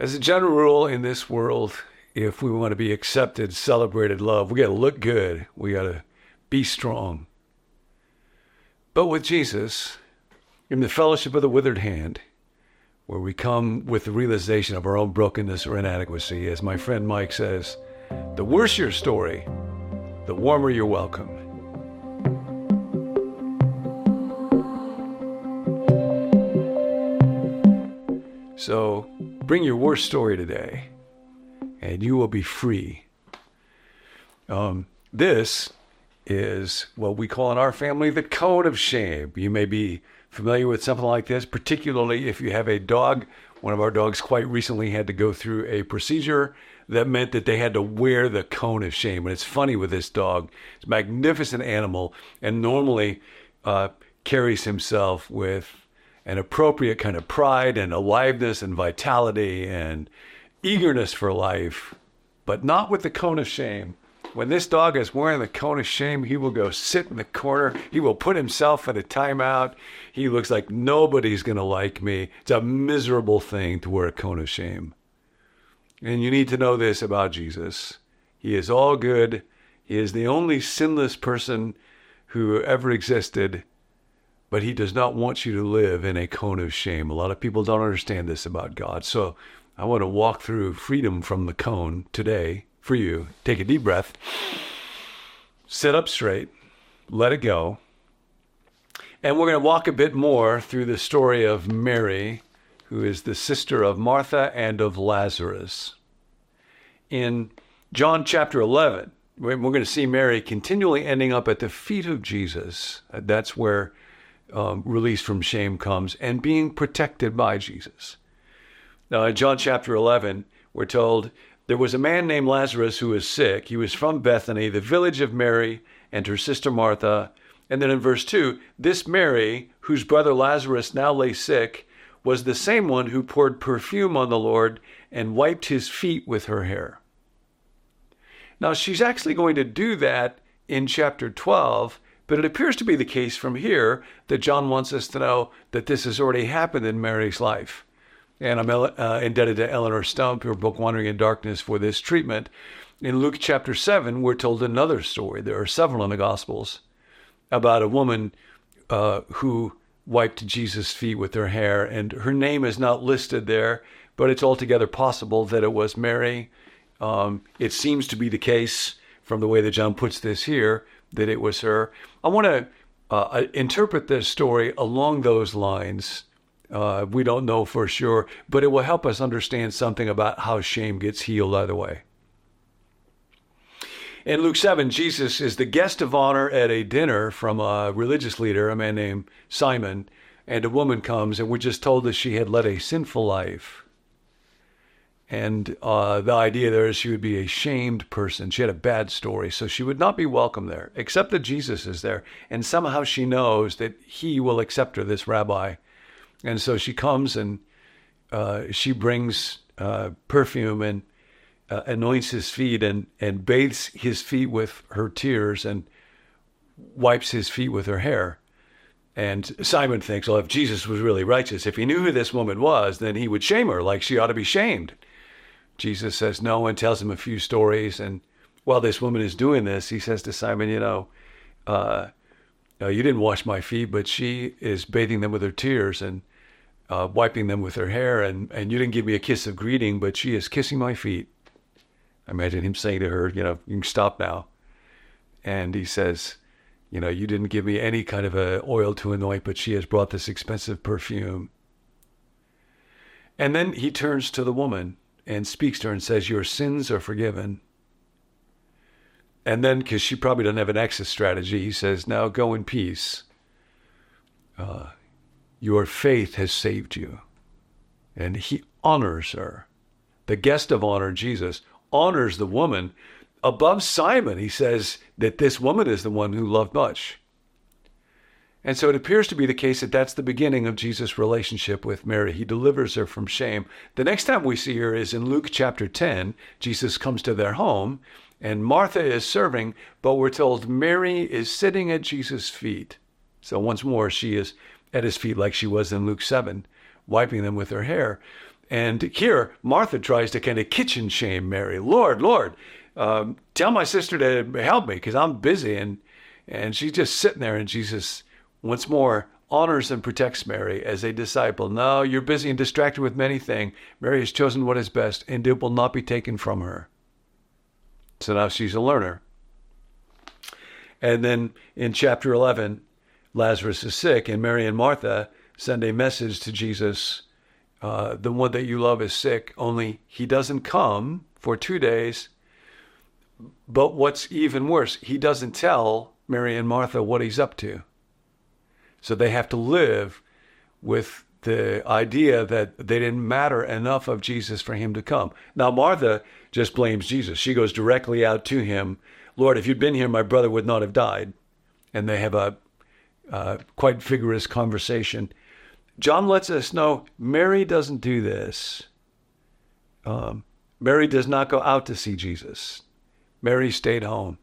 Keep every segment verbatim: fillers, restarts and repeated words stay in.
As a general rule in this world, if we want to be accepted, celebrated, loved, we got to look good. We got to be strong. But with Jesus, in the fellowship of the withered hand, where we come with the realization of our own brokenness or inadequacy, as my friend Mike says, the worse your story, the warmer you're welcome. So bring your worst story today, and you will be free. Um, this is what we call in our family the cone of shame. You may be familiar with something like this, particularly if you have a dog. One of our dogs quite recently had to go through a procedure that meant that they had to wear the cone of shame. And it's funny with this dog. It's a magnificent animal and normally uh, carries himself with an appropriate kind of pride and aliveness and vitality and eagerness for life, but not with the cone of shame. When this dog is wearing the cone of shame, he will go sit in the corner. He will put himself in a timeout. He looks like nobody's going to like me. It's a miserable thing to wear a cone of shame. And you need to know this about Jesus. He is all good. He is the only sinless person who ever existed. But he does not want you to live in a cone of shame. A lot of people don't understand this about God. So I want to walk through freedom from the cone today for you. Take a deep breath. Sit up straight. Let it go. And we're going to walk a bit more through the story of Mary, who is the sister of Martha and of Lazarus. In John chapter eleven, we're going to see Mary continually ending up at the feet of Jesus. That's where Um, release from shame comes, and being protected by Jesus. Now, in John chapter eleven, we're told, there was a man named Lazarus who was sick. He was from Bethany, the village of Mary and her sister Martha. And then in verse two, this Mary, whose brother Lazarus now lay sick, was the same one who poured perfume on the Lord and wiped his feet with her hair. Now, she's actually going to do that in chapter twelve, but it appears to be the case from here that John wants us to know that this has already happened in Mary's life. And I'm uh, indebted to Eleanor Stump, her book Wandering in Darkness, for this treatment. In Luke chapter seven, we're told another story. There are several in the Gospels about a woman uh, who wiped Jesus' feet with her hair. And her name is not listed there, but it's altogether possible that it was Mary. Um, it seems to be the case from the way that John puts this here, that it was her. I want to uh, interpret this story along those lines. Uh, we don't know for sure, but it will help us understand something about how shame gets healed either way. In Luke seven, Jesus is the guest of honor at a dinner from a religious leader, a man named Simon, and a woman comes, and we're just told that she had led a sinful life. And uh, the idea there is she would be a shamed person. She had a bad story, so she would not be welcome there, except that Jesus is there. And somehow she knows that he will accept her, this rabbi. And so she comes and uh, she brings uh, perfume and uh, anoints his feet and, and bathes his feet with her tears and wipes his feet with her hair. And Simon thinks, well, if Jesus was really righteous, if he knew who this woman was, then he would shame her like she ought to be shamed. Jesus says no and tells him a few stories. And while this woman is doing this, he says to Simon, you know, uh, uh, you didn't wash my feet, but she is bathing them with her tears and uh, wiping them with her hair. And, and you didn't give me a kiss of greeting, but she is kissing my feet. I imagine him saying to her, you know, you can stop now. And he says, you know, you didn't give me any kind of a oil to anoint, but she has brought this expensive perfume. And then he turns to the woman and speaks to her and says, your sins are forgiven. And then, because she probably doesn't have an exit strategy, he says, now go in peace. Uh, your faith has saved you. And he honors her. The guest of honor, Jesus, honors the woman above Simon. He says that this woman is the one who loved much. And so it appears to be the case that that's the beginning of Jesus' relationship with Mary. He delivers her from shame. The next time we see her is in Luke chapter ten. Jesus comes to their home, and Martha is serving, but we're told Mary is sitting at Jesus' feet. So once more, she is at his feet like she was in Luke seven, wiping them with her hair. And here, Martha tries to kind of kitchen shame Mary. Lord, Lord, um, tell my sister to help me because I'm busy. And, and she's just sitting there, and Jesus once more honors and protects Mary as a disciple. No, you're busy and distracted with many things. Mary has chosen what is best, and it will not be taken from her. So now she's a learner. And then in chapter eleven, Lazarus is sick, and Mary and Martha send a message to Jesus. Uh, the one that you love is sick, only he doesn't come for two days. But what's even worse, he doesn't tell Mary and Martha what he's up to. So they have to live with the idea that they didn't matter enough of Jesus for him to come. Now, Martha just blames Jesus. She goes directly out to him. Lord, if you'd been here, my brother would not have died. And they have a uh, quite vigorous conversation. John lets us know Mary doesn't do this. Um, Mary does not go out to see Jesus. Mary stayed home.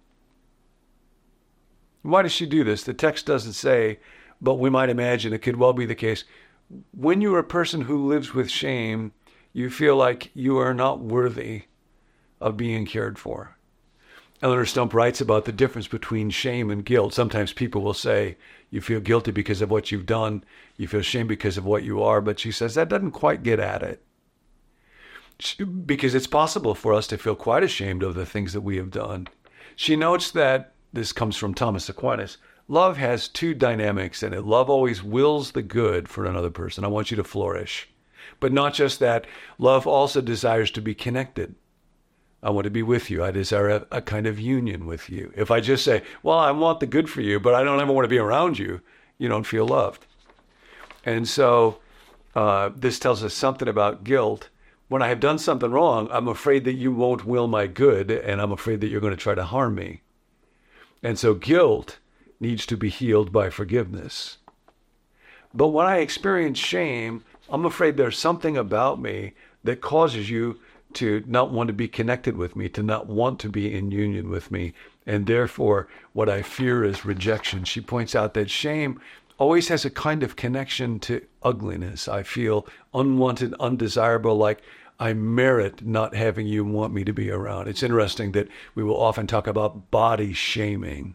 Why does she do this? The text doesn't say, but we might imagine it could well be the case. When you're a person who lives with shame, you feel like you are not worthy of being cared for. Eleanor Stump writes about the difference between shame and guilt. Sometimes people will say, you feel guilty because of what you've done. You feel shame because of what you are. But she says that doesn't quite get at it. She, because it's possible for us to feel quite ashamed of the things that we have done. She notes that, this comes from Thomas Aquinas, love has two dynamics in it. Love always wills the good for another person. I want you to flourish. But not just that, love also desires to be connected. I want to be with you. I desire a, a kind of union with you. If I just say, well, I want the good for you, but I don't ever want to be around you, you don't feel loved. And so uh, this tells us something about guilt. When I have done something wrong, I'm afraid that you won't will my good, and I'm afraid that you're going to try to harm me. And so guilt needs to be healed by forgiveness. But when I experience shame, I'm afraid there's something about me that causes you to not want to be connected with me, to not want to be in union with me. And therefore, what I fear is rejection. She points out that shame always has a kind of connection to ugliness. I feel unwanted, undesirable, like I merit not having you want me to be around. It's interesting that we will often talk about body shaming.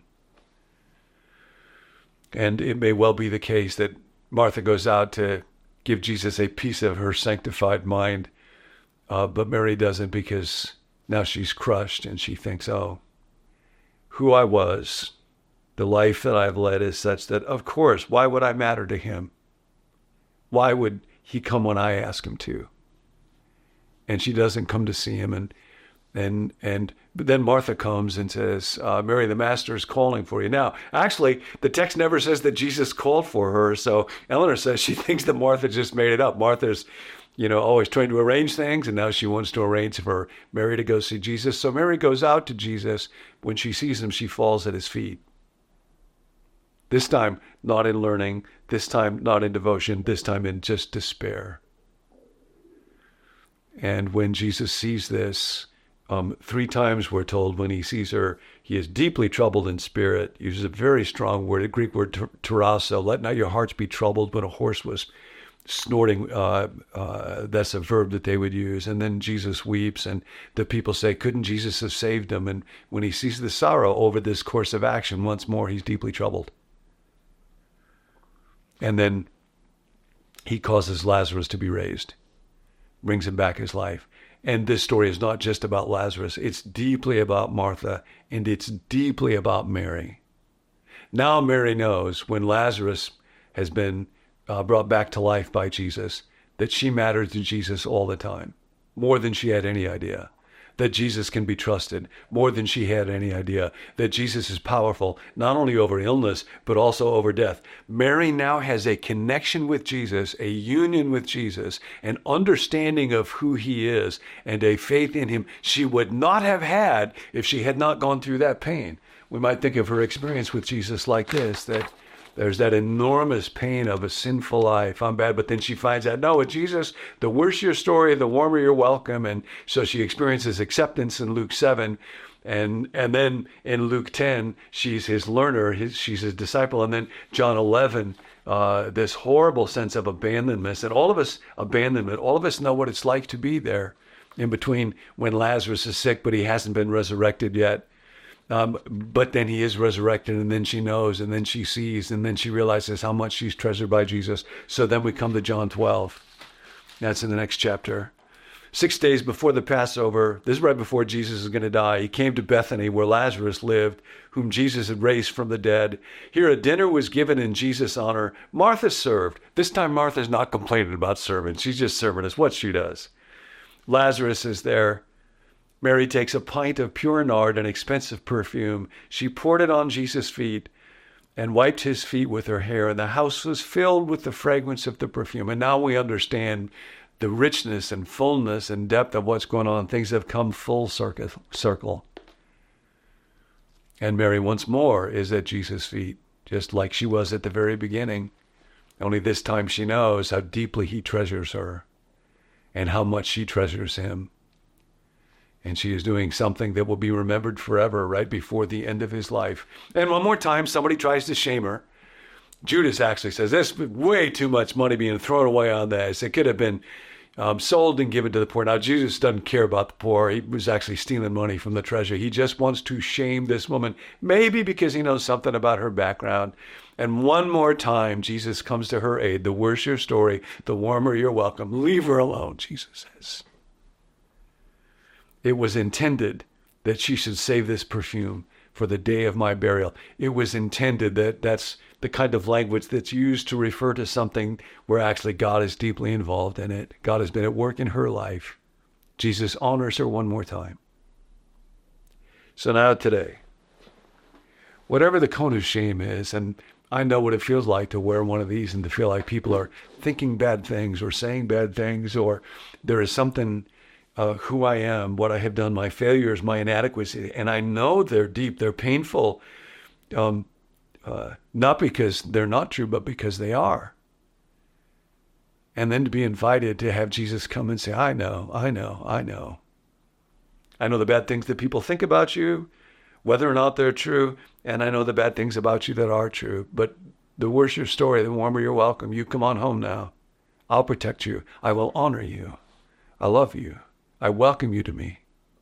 And it may well be the case that Martha goes out to give Jesus a piece of her sanctified mind, uh, but Mary doesn't, because now she's crushed and she thinks, oh, who I was, the life that I've led is such that, of course, why would I matter to him? Why would he come when I ask him to? And she doesn't come to see him. And and and but then Martha comes and says, uh, Mary, the master is calling for you. Now, actually, the text never says that Jesus called for her. So Eleanor says she thinks that Martha just made it up. Martha's, you know, always trying to arrange things, and now she wants to arrange for Mary to go see Jesus. So Mary goes out to Jesus. When she sees him, she falls at his feet. This time, not in learning. This time, not in devotion. This time, in just despair. And when Jesus sees this, um, three times we're told when he sees her, he is deeply troubled in spirit. He uses a very strong word, a Greek word, tarasso. Let not your hearts be troubled. When a horse was snorting, uh, uh, that's a verb that they would use. And then Jesus weeps, and the people say, couldn't Jesus have saved him? And when he sees the sorrow over this course of action, once more, he's deeply troubled. And then he causes Lazarus to be raised, brings him back his life. And this story is not just about Lazarus. It's deeply about Martha, and it's deeply about Mary. Now Mary knows when Lazarus has been uh, brought back to life by Jesus, that she mattered to Jesus all the time, more than she had any idea. That Jesus can be trusted more than she had any idea. That Jesus is powerful, not only over illness, but also over death. Mary now has a connection with Jesus, a union with Jesus, an understanding of who he is, and a faith in him she would not have had if she had not gone through that pain. We might think of her experience with Jesus like this, that there's that enormous pain of a sinful life. I'm bad. But then she finds out, no, with Jesus, the worse your story, the warmer your welcome. And so she experiences acceptance in Luke seven. And and then in Luke ten, she's his learner. His, she's his disciple. And then John eleven, uh, this horrible sense of abandonment. And all of us, abandonment, all of us know what it's like to be there in between when Lazarus is sick, but he hasn't been resurrected yet. Um, but then he is resurrected, and then she knows, and then she sees, and then she realizes how much she's treasured by Jesus. So then we come to John twelve. That's in the next chapter. Six days before the Passover, this is right before Jesus is going to die, he came to Bethany where Lazarus lived, whom Jesus had raised from the dead. Here a dinner was given in Jesus' honor. Martha served. This time Martha's not complaining about serving. She's just serving us what she does. Lazarus is there. Mary takes a pint of pure nard, an expensive perfume. She poured it on Jesus' feet and wiped his feet with her hair, and the house was filled with the fragrance of the perfume. And now we understand the richness and fullness and depth of what's going on. Things have come full circle. And Mary once more is at Jesus' feet, just like she was at the very beginning. Only this time she knows how deeply he treasures her and how much she treasures him. And she is doing something that will be remembered forever right before the end of his life. And one more time, somebody tries to shame her. Judas actually says, there's way too much money being thrown away on this. It could have been um, sold and given to the poor. Now, Jesus doesn't care about the poor. He was actually stealing money from the treasure. He just wants to shame this woman, maybe because he knows something about her background. And one more time, Jesus comes to her aid. The worse your story, the warmer you're welcome. Leave her alone, Jesus says. It was intended that she should save this perfume for the day of my burial. It was intended that that's the kind of language that's used to refer to something where actually God is deeply involved in it. God has been at work in her life. Jesus honors her one more time. So now today, whatever the cone of shame is, and I know what it feels like to wear one of these and to feel like people are thinking bad things or saying bad things, or there is something Uh, who I am, what I have done, my failures, my inadequacy. And I know they're deep, they're painful, um, uh, not because they're not true, but because they are. And then to be invited to have Jesus come and say, I know, I know, I know. I know the bad things that people think about you, whether or not they're true, and I know the bad things about you that are true. But the worse your story, the warmer you're welcome. You come on home now. I'll protect you. I will honor you. I love you. I welcome you to me.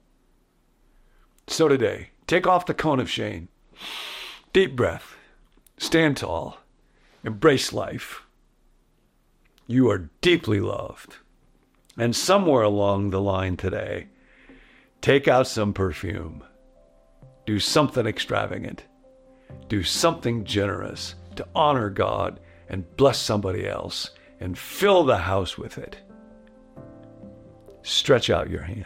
So today, take off the cone of shame. Deep breath. Stand tall. Embrace life. You are deeply loved. And somewhere along the line today, take out some perfume. Do something extravagant. Do something generous to honor God and bless somebody else and fill the house with it. Stretch out your hand.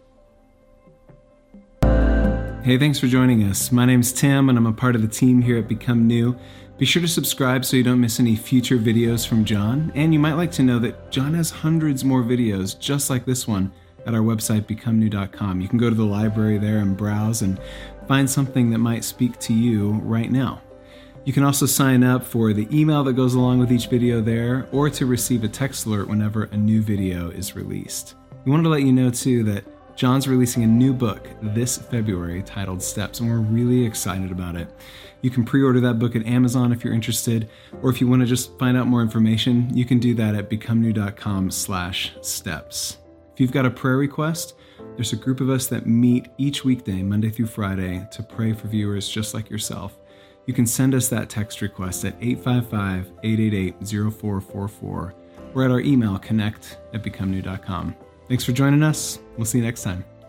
Hey, thanks for joining us. My name's Tim, and I'm a part of the team here at Become New. Be sure to subscribe so you don't miss any future videos from John. And you might like to know that John has hundreds more videos just like this one at our website, become new dot com. You can go to the library there and browse and find something that might speak to you right now. You can also sign up for the email that goes along with each video there, or to receive a text alert whenever a new video is released. We wanted to let you know, too, that John's releasing a new book this February titled Steps, and we're really excited about it. You can pre-order that book at Amazon if you're interested, or if you want to just find out more information, you can do that at become new dot com slash steps. If you've got a prayer request, there's a group of us that meet each weekday, Monday through Friday, to pray for viewers just like yourself. You can send us that text request at eight five five, eight eight eight, zero four four four or at our email, connect at become new dot com. Thanks for joining us. We'll see you next time.